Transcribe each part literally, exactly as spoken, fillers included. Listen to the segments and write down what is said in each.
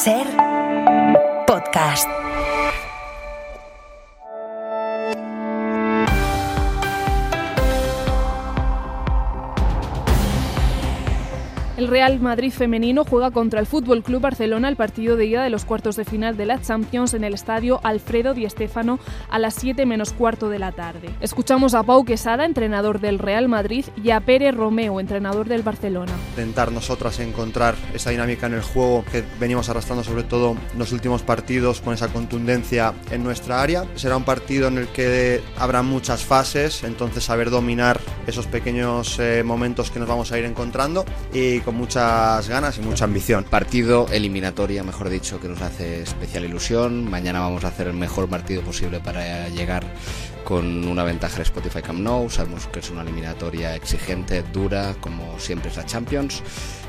Ser Podcast. El Real Madrid femenino juega contra el F C Barcelona el partido de ida de los cuartos de final de la Champions en el estadio Alfredo Di Stéfano a las siete menos cuarto de la tarde. Escuchamos a Pau Quesada, entrenador del Real Madrid, y a Pere Romeu, entrenador del Barcelona. Intentar nosotras encontrar esa dinámica en el juego que venimos arrastrando sobre todo en los últimos partidos, con esa contundencia en nuestra área. Será un partido en el que habrá muchas fases, entonces saber dominar esos pequeños eh, momentos que nos vamos a ir encontrando y con muchas ganas y mucha ambición. Partido eliminatoria, mejor dicho, que nos hace especial ilusión. Mañana vamos a hacer el mejor partido posible para llegar con una ventaja en Spotify Camp Nou. Sabemos que es una eliminatoria exigente, dura, como siempre es la Champions.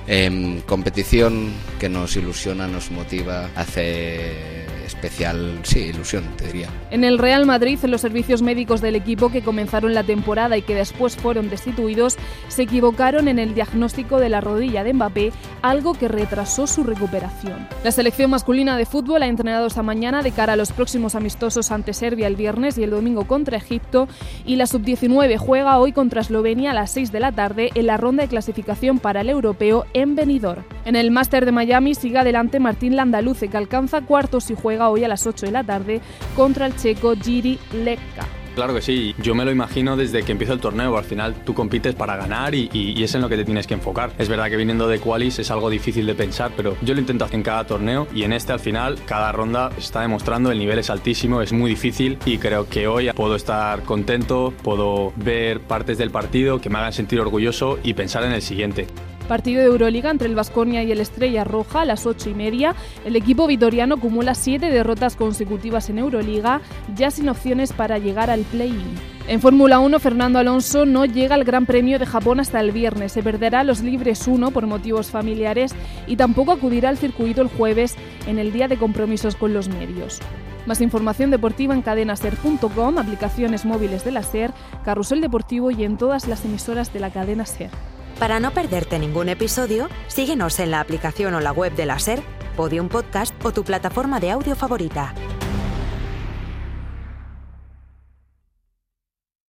Eh, competición que nos ilusiona, nos motiva, hace especial, sí, ilusión, te diría. En el Real Madrid, los servicios médicos del equipo que comenzaron la temporada y que después fueron destituidos se equivocaron en el diagnóstico de la rodilla de Mbappé, algo que retrasó su recuperación. La selección masculina de fútbol ha entrenado esta mañana de cara a los próximos amistosos ante Serbia el viernes y el domingo contra Egipto, y la sub diecinueve juega hoy contra Eslovenia a las seis de la tarde en la ronda de clasificación para el europeo en Benidorm. En el Máster de Miami sigue adelante Martín Landaluce, que alcanza cuartos y juega hoy a las ocho de la tarde contra el checo Jiří Leka. Claro que sí, yo me lo imagino desde que empieza el torneo. Al final tú compites para ganar y, y, y es en lo que te tienes que enfocar. Es verdad que viniendo de qualis es algo difícil de pensar, pero yo lo intento hacer en cada torneo y en este al final cada ronda está demostrando el nivel es altísimo, es muy difícil y creo que hoy puedo estar contento, puedo ver partes del partido que me hagan sentir orgulloso y pensar en el siguiente. Partido de Euroliga entre el Baskonia y el Estrella Roja a las ocho y media. El equipo vitoriano acumula siete derrotas consecutivas en Euroliga, ya sin opciones para llegar al play-in. En Fórmula uno, Fernando Alonso no llega al Gran Premio de Japón hasta el viernes. Se perderá los libres uno por motivos familiares y tampoco acudirá al circuito el jueves en el día de compromisos con los medios. Más información deportiva en cadena ser punto com, aplicaciones móviles de la SER, Carrusel Deportivo y en todas las emisoras de la cadena SER. Para no perderte ningún episodio, síguenos en la aplicación o la web de la SER, Podium Podcast o tu plataforma de audio favorita.